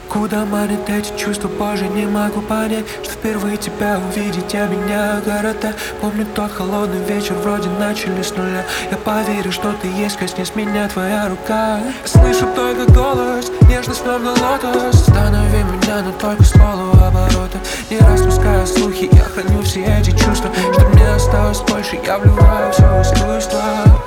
Куда манят эти чувства, боже, не могу понять, что впервые тебя увидеть я меняю города. Помню тот холодный вечер, вроде начали с нуля. Я поверю, что ты есть, коснись меня твоя рука. Я слышу только голос, нежно словно лотос. Останови меня, но только с полуоборота. Не распуская слухи, я храню все эти чувства. Что мне осталось больше, я вливаю все искусство.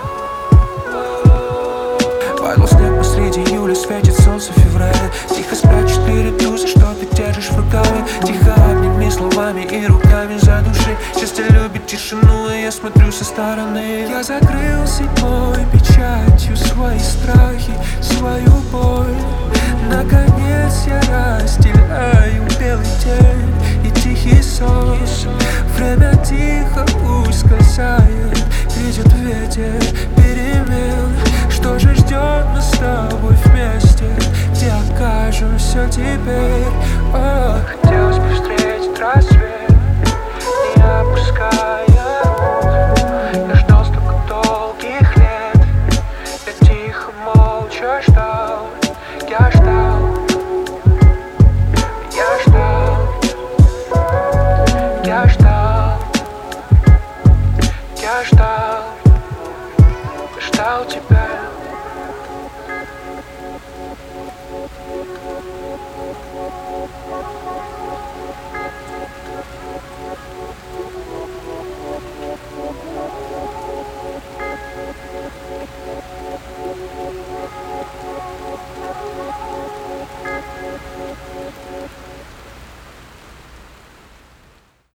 Падал снег посреди июля, светит солнце в феврале. Тихо спят 4 тузы, что ты держишь в рукаве. Тихо обними словами и руками за души. Счастье любит тишину, и я смотрю со стороны. Я закрыл седьмой печатью свои страхи, свою боль. Наконец я разделяю белый день и тихий сон. Время тихо ускользает, идет ветер перемен. Что же ждет нас с тобой вместе, где окажемся теперь? Хотелось бы встретить рассвет, не опуская рук. Я ждал столько долгих лет, я тихо, молча ждал. Я ждал, я ждал, я ждал, я ждал, ждал тебя.